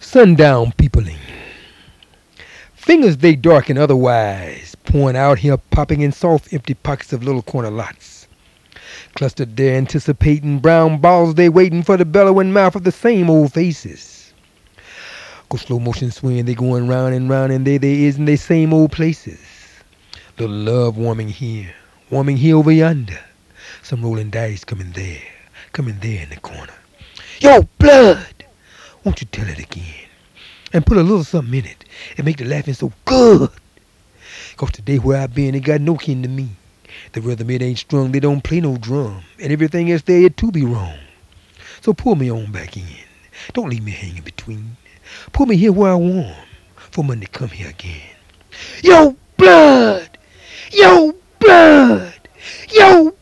Sundown peopling. Fingers they dark and otherwise, pouring out here, popping in soft, empty pockets of little corner lots. Clustered there, anticipating brown balls, they waiting for the bellowing mouth of the same old faces. Go slow motion swing, they going round and round, and there they is in they same old places. Little love warming here over yonder. Some rolling dice coming there in the corner. Yo, blood! Won't you tell it again? And put a little something in it and make the laughing so good. 'Cause today where I been, it got no kin to me. The rhythm it ain't strung, they don't play no drum. And everything else there, it too be wrong. So pull me on back in. Don't leave me hanging between. Pull me here where I warm for Monday come here again. Yo, blood! Yo, blood! Yo,